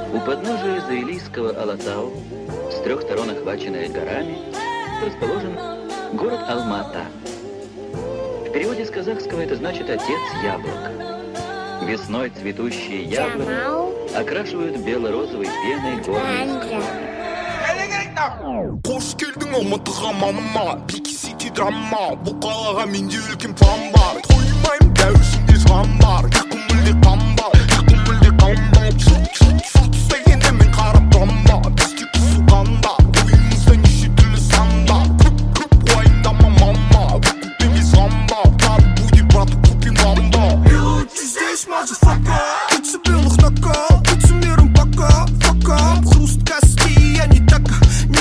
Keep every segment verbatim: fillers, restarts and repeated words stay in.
У подножия Заилийского Алатау, с трех сторон охваченная горами, расположен город Алма-Ата. В переводе с казахского это значит «отец яблока». Весной цветущие яблони окрашивают бело-розовой пеной горные склоны. Қош келдің Алматыға мама, бикисити драма, бұл қалаға менде үлкен план бар. Тоймаймын дәуісінде жан бар, ұйқым мүлде қанба, ұйқым мүлде қанба. Шут шут шут дегенде мен қарап тұрам ба, бізде құсу қанда, ойымызда неше түрлі сан бар. Көп көп уайымдама мама, өкіп емес ламба, тар будет брат, купим ламба. Ты здесь, motherfucker, ты цепил их нокаут, ты цемером пока, fuck up, хруст костей, я не така.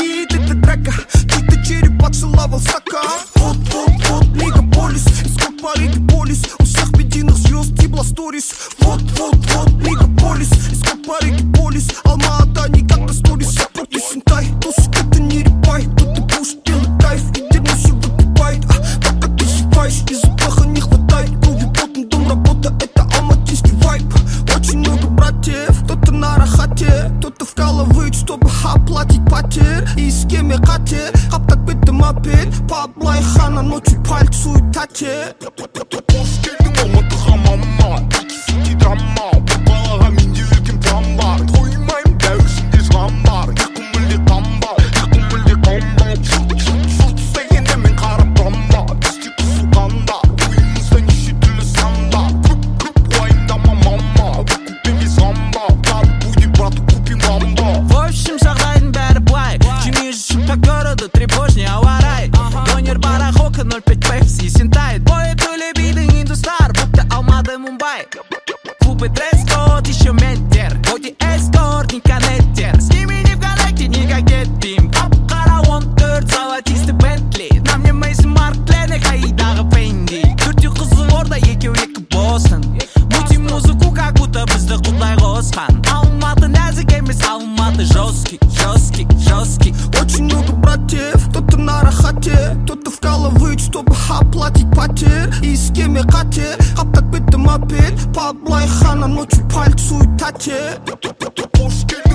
Ты-то череп поцеловал стакан. Вот, вот, вот, мегаполис, исход по реке полис. У всех медийных звезд ебла сторис. Вот, вот, вот, мегаполис, исход по реке полис. Алма-Ата не как на сторис. Я против синтай, тусик это не репай. Тут ты пуш, делай кайф, и дерьмо все выпивает. А так как ты зеваешь, и запаха не хватает. Крови потом дом, работа, это алматинский вайб. Очень много братьев, кто-то на рахате, кто-то вкалывает, чтобы оплатить потерь. И с кем я хотел, қаптап беттім апел. Паблай хана ночью пальцует тате. Қош келдің Алматыға мама, бикисити драма, бұл қалаға менде үлкен план бар. Тоймаймын дәуісінде жан бар, ұйқым мүлде қанба, ұйқым мүлде қанба. Шут шут шут дегенде мен қарап тұрам ба, бізде құсу қанда, ойымызда неше түрлі сан бар. Көп көп уайымдама мама, өкіп емес ламба, тар будет брат, купим ламба. В общем, жағдайдың бәрі былай, жеме жүрші по городу, тревожнее ауа-рай. Донер барахока, ноль пять пепси, синтайт. Бой төле бидің индустар, будто Алматы, Мумбай. Клубы дресс-код, еще ментер, ходи эскорт, не коннектер. С ними не в коннекте, никак детим. Қап-қара он төрт, золотисты Бентли. На мне Мейсон Марклене, қайдағы Фенди. Төртеу қызы орда, екеу екі босын. Мути музыку, как будто бізді құдай қосқан. Алматы нәзік емес, Алматы жесткий, жесткий, жесткий. Очень много братьев, кто-то на рахате, кто-то вкалывает, чтобы оплатить потерь. И с кем я хотел, қаптап беттім апел. Паблай хана ночью пальцует тате.